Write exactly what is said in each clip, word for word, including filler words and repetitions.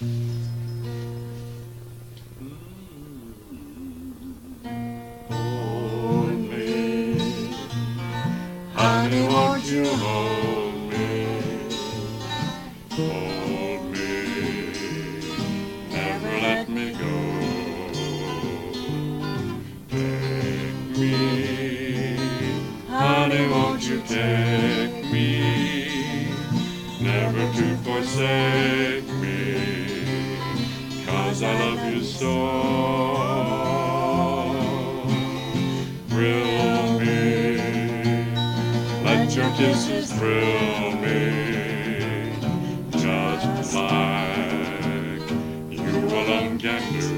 Hold me, honey, won't you hold me? Hold me, never let me go. Take me, honey, won't you take me? Never to forsake me, 'cause I love you so. Thrill me, let your kisses thrill me, just like you alone can do.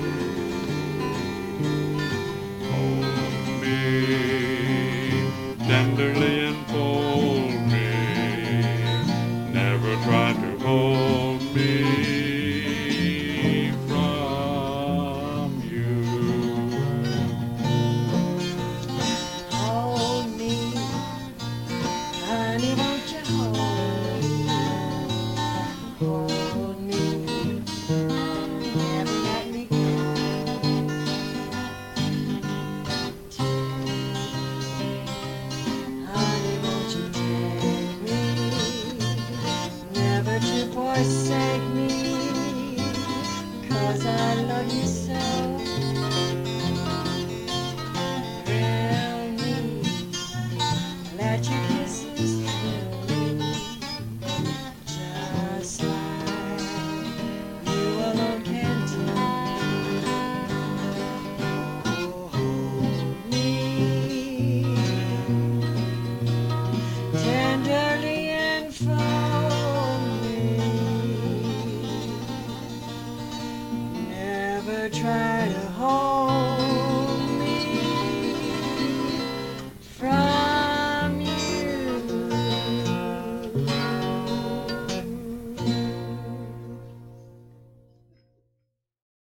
Hold me, tenderly enfold me, never try to hold me from you. Hold me, honey, won't you hold me? Hold me, never let me go. Honey, won't you take me? Never to forsake me, 'cause I love you so. Thrill me, let your kisses thrill me, just like you alone can do. Oh, hold me, tenderly enfold me, never try to hold